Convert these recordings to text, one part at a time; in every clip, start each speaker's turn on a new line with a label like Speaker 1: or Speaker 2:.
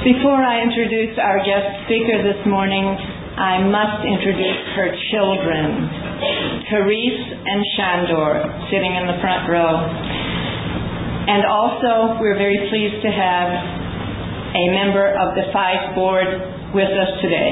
Speaker 1: Before I introduce our guest speaker this morning, I must introduce her children, Therese and Shandor, sitting in the front row. And also, we're very pleased to have a member of the FIVE board with us today.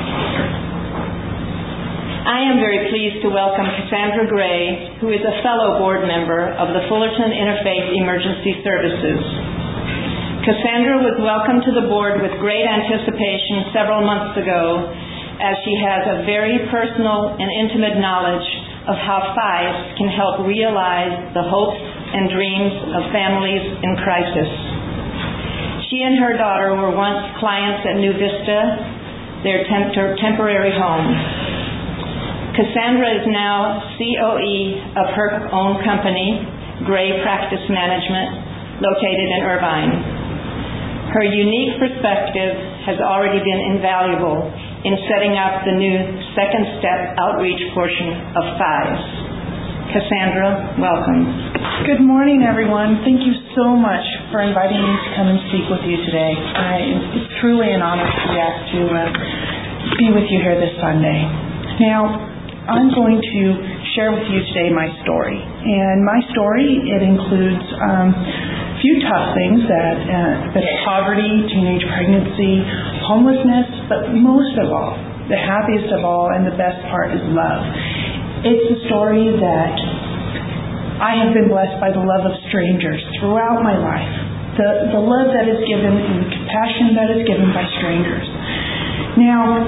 Speaker 1: I am very pleased to welcome Cassandra Gray, who is a fellow board member of the Fullerton Interfaith Emergency Services. Cassandra was welcomed to the board with great anticipation several months ago, as she has a very personal and intimate knowledge of how FIVE can help realize the hopes and dreams of families in crisis. She and her daughter were once clients at New Vista, their temporary home. Cassandra is now COE of her own company, Gray Practice Management, located in Irvine. Her unique perspective has already been invaluable in setting up the new Second Step outreach portion of FIVE. Cassandra, welcome.
Speaker 2: Good morning, everyone. Thank you so much for inviting me to come and speak with you today. It's truly an honor to be asked to be with you here this Sunday. Now, I'm going to share with you today my story. And my story, it includes few tough things that poverty, teenage pregnancy, homelessness, but most of all, the happiest of all and the best part is love. It's a story that I have been blessed by the love of strangers throughout my life. The love that is given and the compassion that is given by strangers. Now,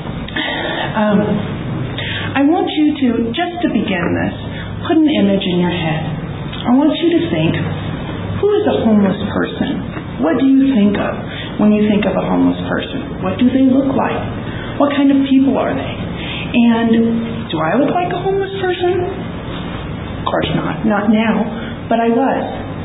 Speaker 2: I want you to, just to begin this, put an image in your head. I want you to think, who is a homeless person? What do you think of when you think of a homeless person? What do they look like? What kind of people are they? And do I look like a homeless person? Of course not. Not now. But I was.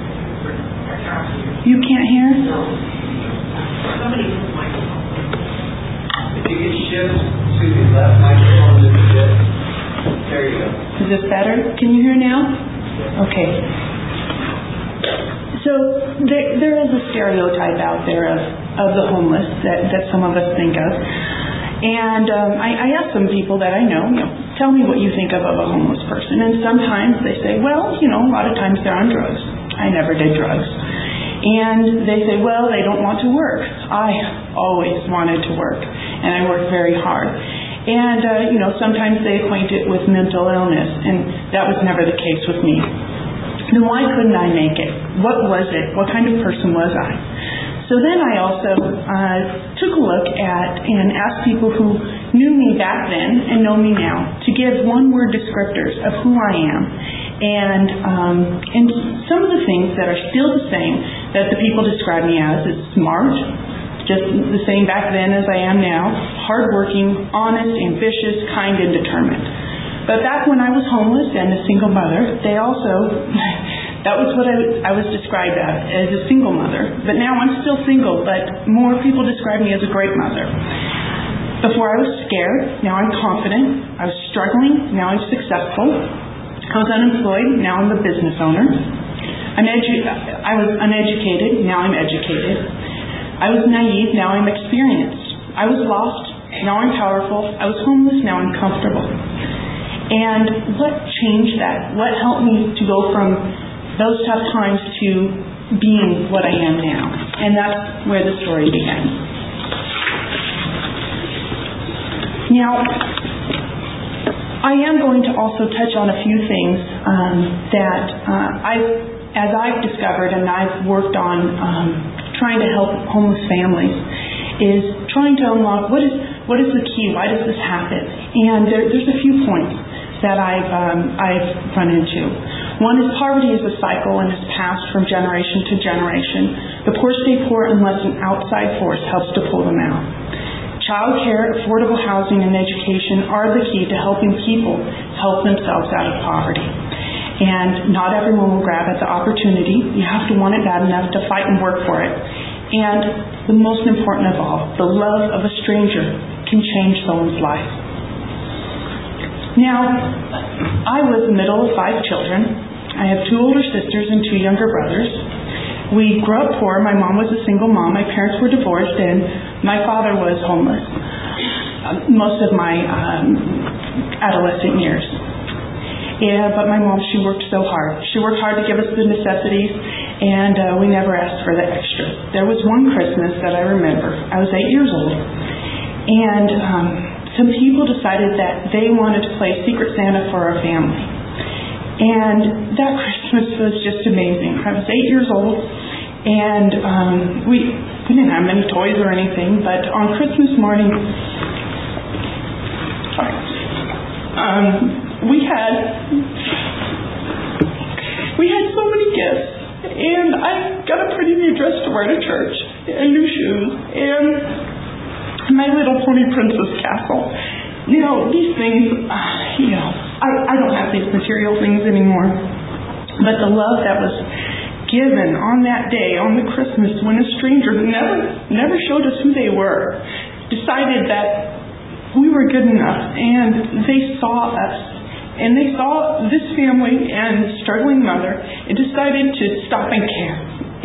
Speaker 2: You can't hear?
Speaker 3: No. Somebody needs a microphone. If you could shift to the left microphone just a bit. There you go.
Speaker 2: Is this better? Can you hear now? Okay. So there is a stereotype out there of the homeless that some of us think of. And I asked some people that I know, tell me what you think of a homeless person. And sometimes they say, well, a lot of times they're on drugs. I never did drugs. And they say, well, they don't want to work. I always wanted to work, and I worked very hard. And, sometimes they equate it with mental illness, and that was never the case with me. Then why couldn't I make it? What was it? What kind of person was I? So then I also took a look at and asked people who knew me back then and know me now to give one-word descriptors of who I am. And some of the things that are still the same that the people describe me as is smart, just the same back then as I am now, hardworking, honest, ambitious, kind, and determined. But back when I was homeless and a single mother, they also, that was what I was described as a single mother. But now I'm still single, but more people describe me as a great mother. Before I was scared, now I'm confident. I was struggling, now I'm successful. I was unemployed, now I'm a business owner. I was uneducated, now I'm educated. I was naive, now I'm experienced. I was lost, now I'm powerful. I was homeless, now I'm comfortable. And what changed that? What helped me to go from those tough times to being what I am now? And that's where the story began. Now, I am going to also touch on a few things that as I've discovered and I've worked on trying to help homeless families, is trying to unlock what is the key? Why does this happen? And there's a few points that I've run into. One is poverty is a cycle and is passed from generation to generation. The poor stay poor unless an outside force helps to pull them out. Child care, affordable housing, and education are the key to helping people help themselves out of poverty. And not everyone will grab at the opportunity. You have to want it bad enough to fight and work for it. And the most important of all, the love of a stranger can change someone's life. Now, I was the middle of 5 children. I have 2 older sisters and 2 younger brothers. We grew up poor. My mom was a single mom. My parents were divorced, and my father was homeless most of my adolescent years. But my mom, she worked so hard. She worked hard to give us the necessities, and we never asked for the extra. There was one Christmas that I remember. I was 8 years old, and some people decided that they wanted to play Secret Santa for our family. And that Christmas was just amazing. I was 8 years old, and we didn't have many toys or anything, but on Christmas morning, we had so many gifts, and I got a pretty new dress to wear to church, and new shoes, and My Little Pony Princess castle. These things, I don't have these material things anymore, but the love that was given on that day, on the Christmas, when a stranger who never showed us who they were, decided that we were good enough, and they saw us, and they saw this family and struggling mother, and decided to stop and care.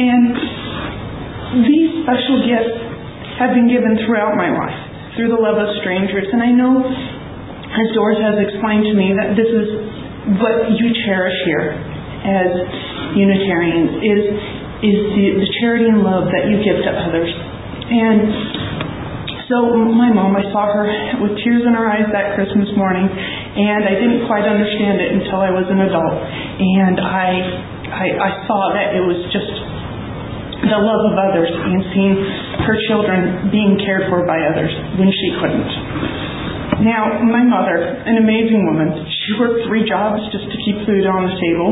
Speaker 2: And these special gifts have been given throughout my life, through the love of strangers. And I know, as Doris has explained to me, that this is what you cherish here as Unitarians, is the charity and love that you give to others. And so my mom, I saw her with tears in her eyes that Christmas morning, and I didn't quite understand it until I was an adult. And I saw that it was just the love of others and seeing her children being cared for by others when she couldn't. Now, my mother, an amazing woman, she worked 3 jobs just to keep food on the table,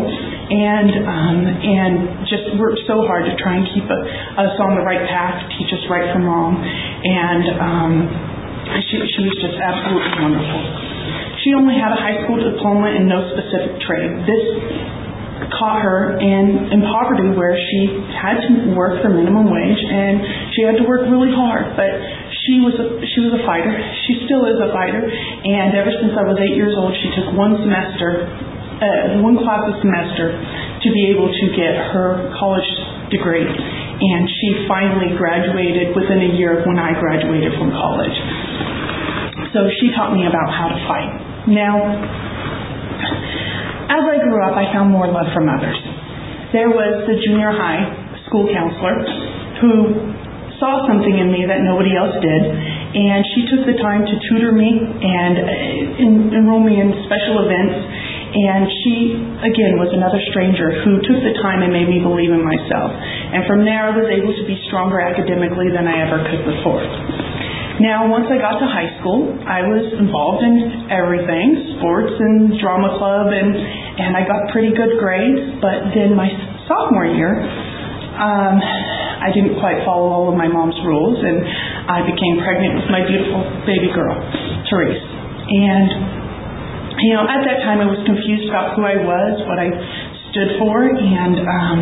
Speaker 2: and just worked so hard to try and keep us on the right path, teach us right from wrong, and she was just absolutely wonderful. She only had a high school diploma and no specific trade. This caught her in poverty, where she had to work for minimum wage, and she had to work really hard, but she was a fighter. She still is a fighter, and ever since I was 8 years old, she took one class a semester to be able to get her college degree, and she finally graduated within a year of when I graduated from college. So she taught me about how to fight. Now, as I grew up, I found more love from others. There was the junior high school counselor who saw something in me that nobody else did, and she took the time to tutor me and enroll me in special events. And she, again, was another stranger who took the time and made me believe in myself. And from there, I was able to be stronger academically than I ever could before. Now, once I got to high school, I was involved in everything, sports and drama club, and I got pretty good grades. But then my sophomore year, I didn't quite follow all of my mom's rules, and I became pregnant with my beautiful baby girl, Therese. And at that time, I was confused about who I was, what I stood for, and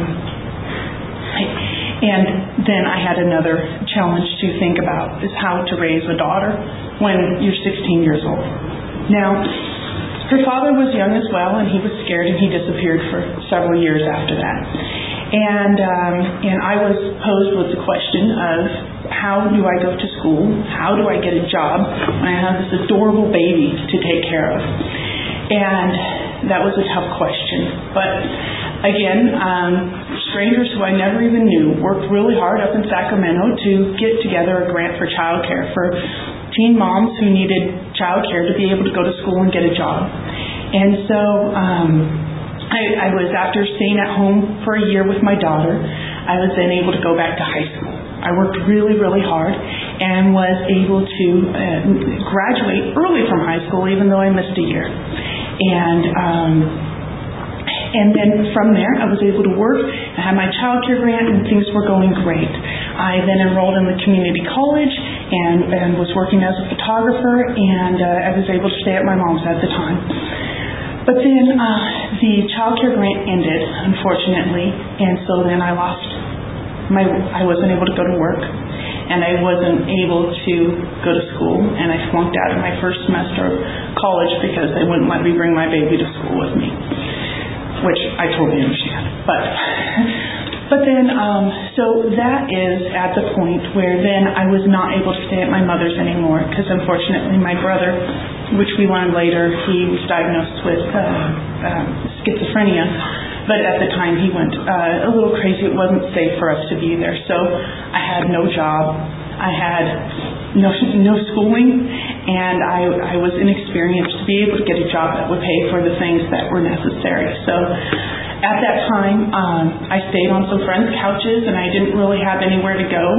Speaker 2: then I had another challenge to think about, is how to raise a daughter when you're 16 years old. Now, her father was young as well, and he was scared, and he disappeared for several years after that. And I was posed with the question of, how do I go to school? How do I get a job when I have this adorable baby to take care of? And that was a tough question. But again, strangers who I never even knew worked really hard up in Sacramento to get together a grant for childcare for teen moms who needed childcare to be able to go to school and get a job. And so I was, after staying at home for a year with my daughter, I was then able to go back to high school. I worked really, really hard and was able to graduate early from high school, even though I missed a year. And then from there, I was able to work. I had my child care grant, and things were going great. I then enrolled in the community college and was working as a photographer, and I was able to stay at my mom's at the time. But then the child care grant ended, unfortunately, and so then I wasn't able to go to work, and I wasn't able to go to school, and I flunked out of my first semester of college because they wouldn't let me bring my baby to school with me, which I totally understand. But But then, so that is at the point where then I was not able to stay at my mother's anymore because unfortunately my brother, which we learned later, he was diagnosed with schizophrenia. But at the time he went a little crazy. It wasn't safe for us to be there. So I had no job. I had no schooling, and I was inexperienced to be able to get a job that would pay for the things that were necessary. So at that time, I stayed on some friends' couches, and I didn't really have anywhere to go.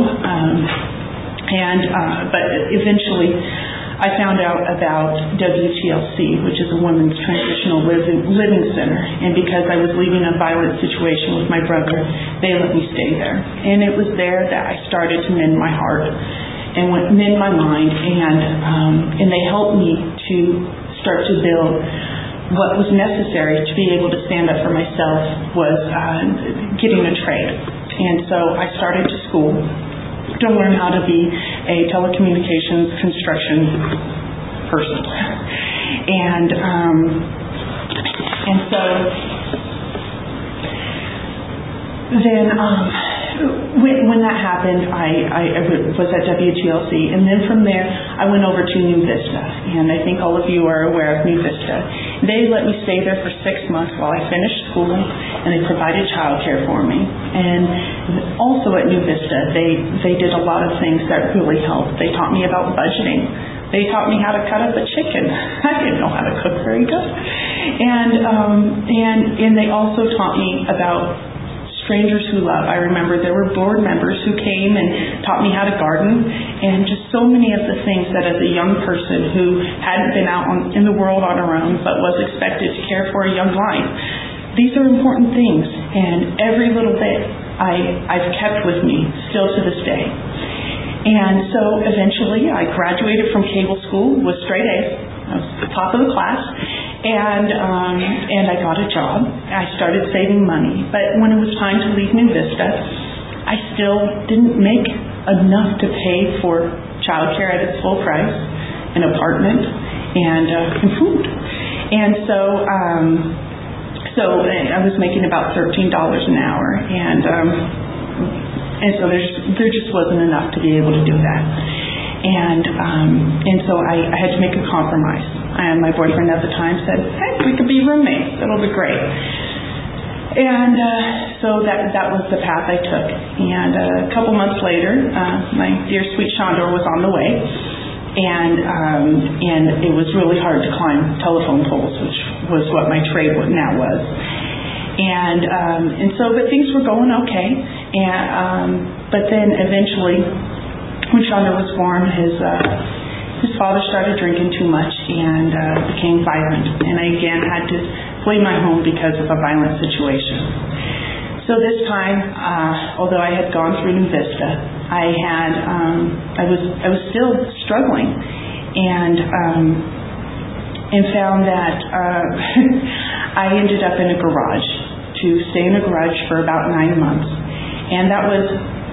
Speaker 2: But eventually, I found out about WTLC, which is a women's transitional living center. And because I was leaving a violent situation with my brother, they let me stay there. And it was there that I started to mend my heart and mend my mind. And they helped me to start to build what was necessary to be able to stand up for myself was getting a trade. And so I started to school to learn how to be a telecommunications construction person. And so then when that happened, I was at WTLC, and then from there I went over to New Vista, and I think all of you are aware of New Vista. They let me stay there for 6 months while I finished school, and they provided childcare for me. And also at New Vista, they did a lot of things that really helped. They taught me about budgeting. They taught me how to cut up a chicken. I didn't know how to cook very good. And they also taught me about Strangers Who Love. I remember there were board members who came and taught me how to garden, and just so many of the things that as a young person who hadn't been out in the world on her own but was expected to care for a young life. These are important things, and every little bit I've kept with me still to this day. And so eventually I graduated from cable school with straight A's. I was the top of the class. And I got a job. I started saving money. But when it was time to leave New Vista, I still didn't make enough to pay for childcare at its full price, an apartment, and food. And so I was making about $13 an hour, and so there just wasn't enough to be able to do that. And so I had to make a compromise. And my boyfriend at the time said, "Hey, we could be roommates. It'll be great." And so that was the path I took. And a couple months later, my dear sweet Chandor was on the way, and it was really hard to climb telephone poles, which was what my trade now was. But things were going okay. But then eventually, when Chandor was born, his father started drinking too much and became violent. And I again had to flee my home because of a violent situation. So this time, although I had gone through New Vista, I was still struggling, and found that I ended up in a garage to stay in a garage for about 9 months, and that was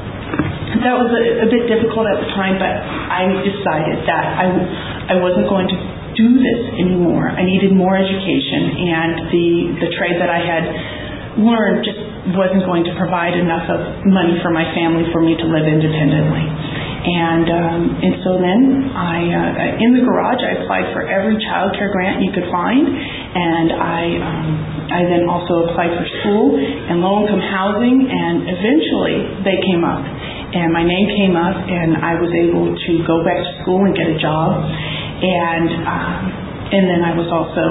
Speaker 2: a bit difficult at the time, but I decided that I wasn't going to do this anymore. I needed more education, and the trade that I had learned just wasn't going to provide enough of money for my family for me to live independently. And so then in the garage, I applied for every child care grant you could find, and I then also applied for school and low-income housing, and eventually they came up. And my name came up, and I was able to go back to school and get a job. And then I was also,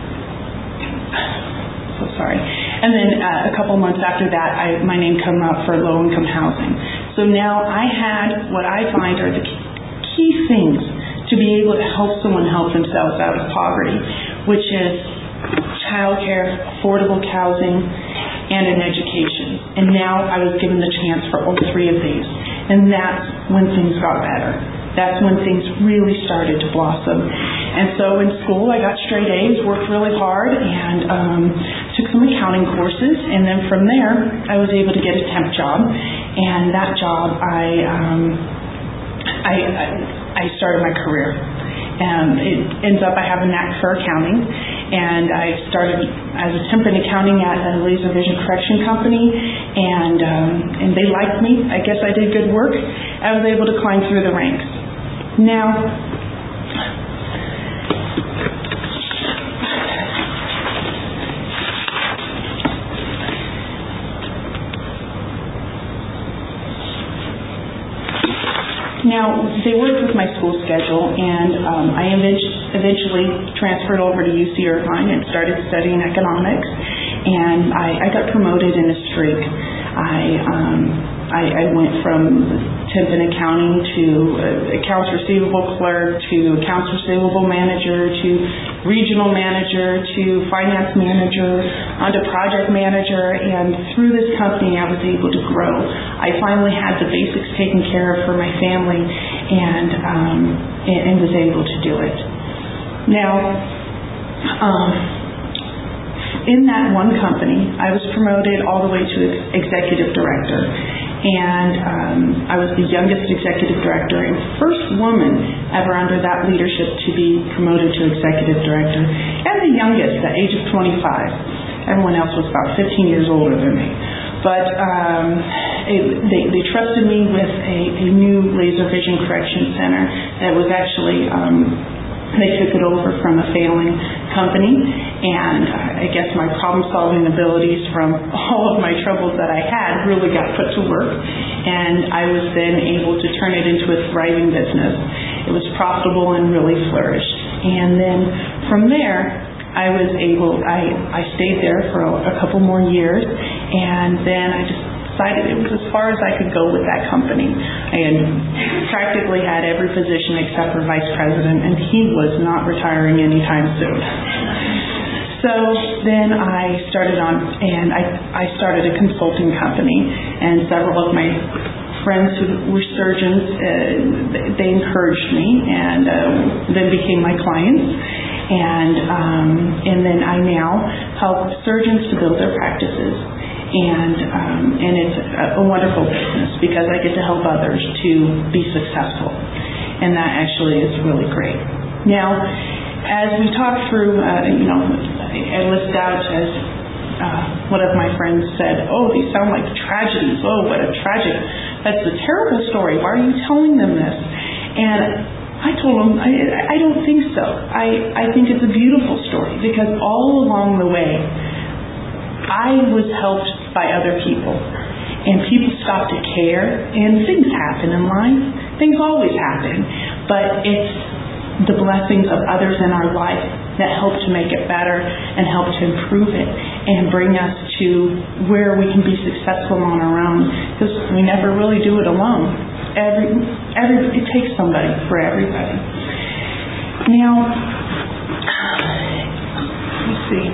Speaker 2: so sorry. And then a couple months after that, my name came up for low-income housing. So now I had what I find are the key things to be able to help someone help themselves out of poverty, which is child care, affordable housing, and an education. And now I was given the chance for all three of these. And that's when things got better. That's when things really started to blossom. And so in school, I got straight A's, worked really hard, and took some accounting courses. And then from there, I was able to get a temp job. And that job, I started my career. And it ends up I have a knack for accounting. and I started as a temp in accounting at a laser vision correction company, and they liked me. I guess I did good work. I was able to climb through the ranks. Now, they worked with my school schedule, and I eventually transferred over to UC Irvine and started studying economics, and I got promoted in a streak. I went from temp in accounting to accounts receivable clerk to accounts receivable manager to regional manager to finance manager onto project manager, and through this company I was able to grow. I finally had the basics taken care of for my family, and was able to do it. Now, in that one company, I was promoted all the way to executive director, and I was the youngest executive director and first woman ever under that leadership to be promoted to executive director, and the youngest at age of 25. Everyone else was about 15 years older than me. But they trusted me with a new laser vision correction center that was actually, they took it over from a failing company, and I guess my problem-solving abilities from all of my troubles that I had really got put to work, and I was then able to turn it into a thriving business. It was profitable and really flourished. And then from there, I stayed there for a couple more years, and then I just decided it was as far as I could go with that company. I had practically had every position except for vice president, and he was not retiring anytime soon. So then I started I started a consulting company, and several of my friends who were surgeons, they encouraged me, and then became my clients. And then I now help surgeons to build their practices, and it's a wonderful business because I get to help others to be successful, and that actually is really great. Now, as we talk through, I list out as one of my friends said, "Oh, these sound like tragedies. Oh, what a tragic! That's a terrible story. Why are you telling them this?" And I told him, I don't think so. I think it's a beautiful story because all along the way, I was helped by other people, and people stopped to care, and things happen in life. Things always happen, but it's the blessings of others in our life that help to make it better and help to improve it and bring us to where we can be successful on our own, because we never really do it alone. It takes somebody for everybody. Now, let's see.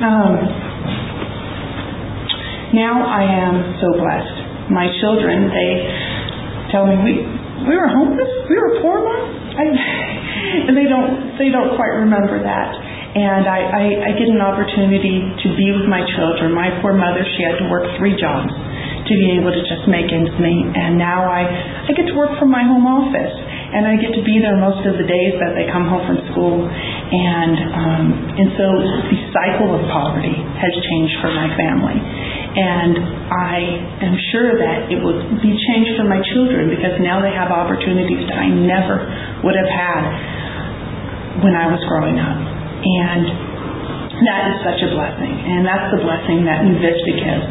Speaker 2: Now I am so blessed. My children, they tell me, we were homeless? We were poor, Mom? And they don't quite remember that. And I get an opportunity to be with my children. My poor mother, she had to work 3 jobs to be able to just make ends meet. And now I get to work from my home office, and I get to be there most of the days that they come home from school. And so the cycle of poverty has changed for my family. And I am sure that it will be changed for my children because now they have opportunities that I never would have had when I was growing up. And that is such a blessing. And that's the blessing that Nuvista gives.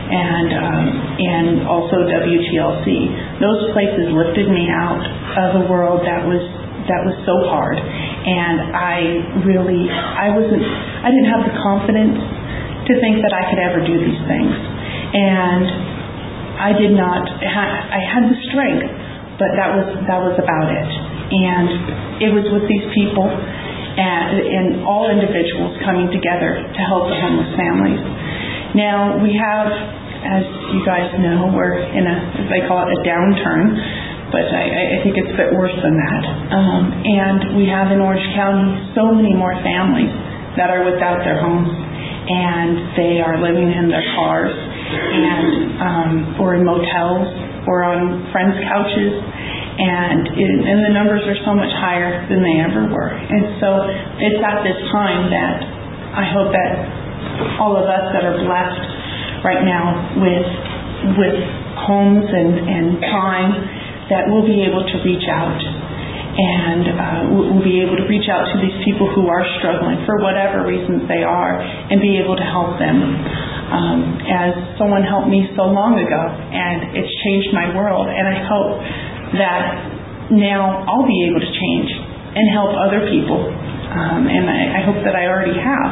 Speaker 2: And also WTLC. Those places lifted me out of a world that was so hard. And I didn't have the confidence to think that I could ever do these things. And I did not. I had the strength, but that was about it. And it was with these people and all individuals coming together to help the homeless families. Now we have, as you guys know, we're in as they call it, a downturn, but I think it's a bit worse than that. And we have in Orange County so many more families that are without their homes, and they are living in their cars and or in motels or on friends' couches, and the numbers are so much higher than they ever were. And so it's at this time that I hope that all of us that are blessed right now with homes and time, that we'll be able to reach out. And we'll be able to reach out to these people who are struggling for whatever reasons they are and be able to help them. As someone helped me so long ago, and it's changed my world. And I hope that now I'll be able to change and help other people. And I hope that I already have.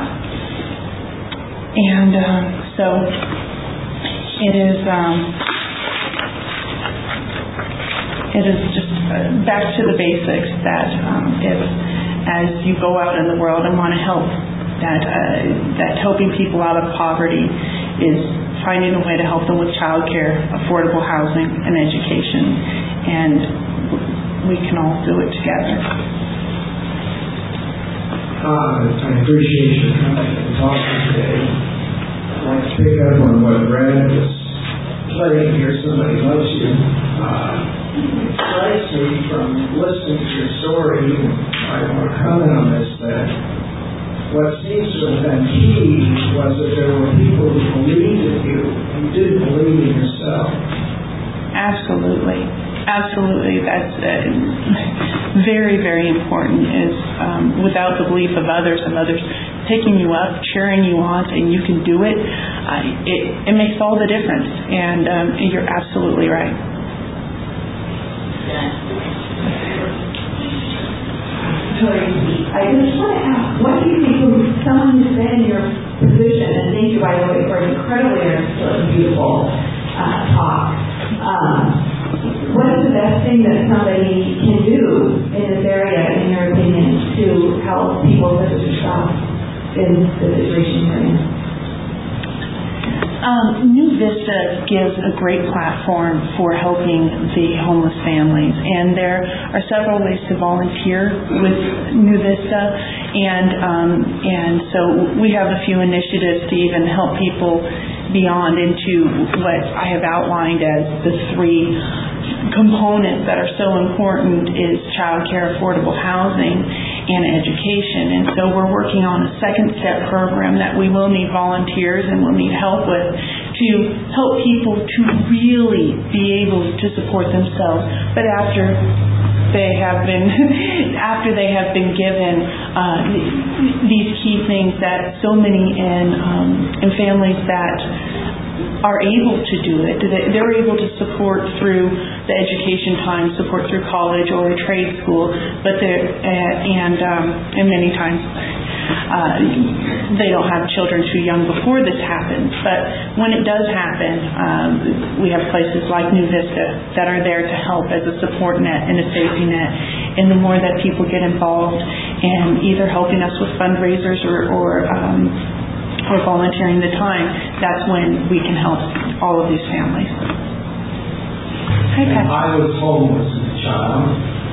Speaker 2: And so it is just back to the basics that as you go out in the world and want to help, that helping people out of poverty is finding a way to help them with childcare, affordable housing, and education. And we can all do it together.
Speaker 4: I appreciate your coming and talking today. I'd like to pick up on what Brad was playing here. Somebody loves you. It strikes me from listening to your story, and I want to comment on this, that what seems to have been key was that there were people who believed in you and didn't believe in yourself.
Speaker 2: Absolutely. That's very, very important, is without the belief of others and others picking you up, cheering you on, and you can do it, it makes all the difference. And you're absolutely right.
Speaker 5: I just want to ask, what do you think of someone who's been in your position, and thank you, by the way, for an incredibly articulate and beautiful talk. What is the best thing that somebody can do in this area, in your opinion, to help people such as yourself in the situation you're in?
Speaker 2: New Vista gives a great platform for helping the homeless families, and there are several ways to volunteer with New Vista, and so we have a few initiatives to even help people beyond into what I have outlined as the three components that are so important is childcare, affordable housing, and education. And so we're working on a second step program that we will need volunteers and we'll need help with to help people to really be able to support themselves. But after they have been given these key things that so many in families that are able to do it, they're able to support through the education time, support through college or a trade school, but and many times they don't have children too young before this happens. But when it does happen, we have places like New Vista that are there to help as a support net and a safety net. And the more that people get involved in either helping us with fundraisers or volunteering the time, that's when we can help all of these families. Hi, Pat.
Speaker 4: I was homeless as a child,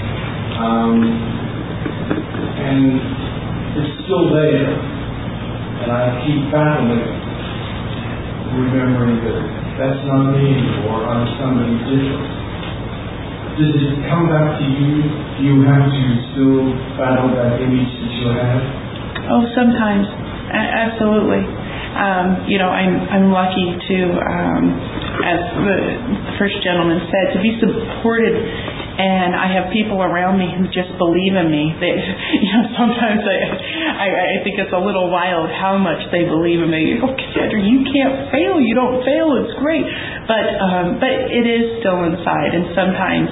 Speaker 4: and it's still there, and I keep battling, remembering that that's not me anymore, I'm somebody different. Does it come back to you? Do you have to still battle that image that you have?
Speaker 2: Oh, sometimes. Absolutely. I'm lucky to, as the first gentleman said, to be supported, and I have people around me who just believe in me. They, sometimes I think it's a little wild how much they believe in me. Oh, Cassandra, you can't fail. You don't fail. It's great, but it is still inside, and sometimes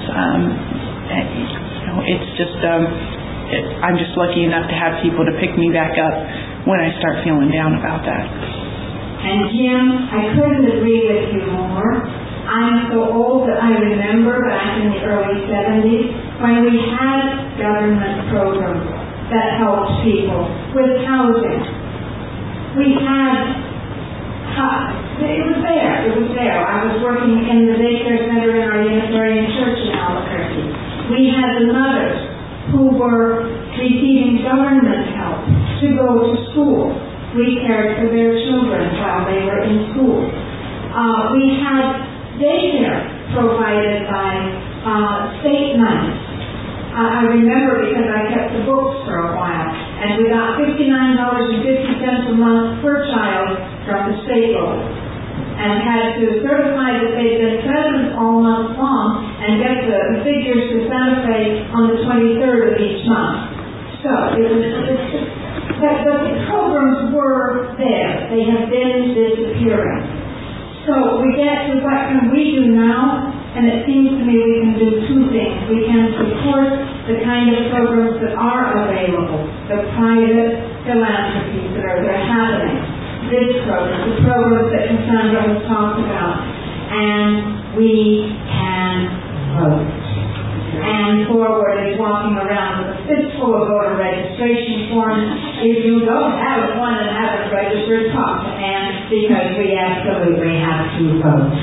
Speaker 2: it's just. I'm just lucky enough to have people to pick me back up when I start feeling down about that.
Speaker 5: And Jim, I couldn't agree with you more. I'm so old that I remember back in the early 70s when we had government programs that helped people with housing. We had, it was there. I was working in the daycare center in our Unitarian church in Albuquerque. We had the mothers who were receiving government help to go to school. We cared for their children while they were in school. We had daycare provided by state money. I remember because I kept the books for a while. And we got $59.50 a month per child from the state loan, and had to certify that they'd been present all month long and get the figures to Santa Fe on the 23rd of each month. So but the programs were there. They have been disappearing. So we get to what can we do now, and it seems to me we can do two things. We can support the kind of programs that are available, the private philanthropies that are happening, this program, the programs that Cassandra has talked about, and we can vote. And Forward is walking around with a fistful of voter registration forms. If you don't have one and haven't registered, talk to Ann, because we absolutely have to vote.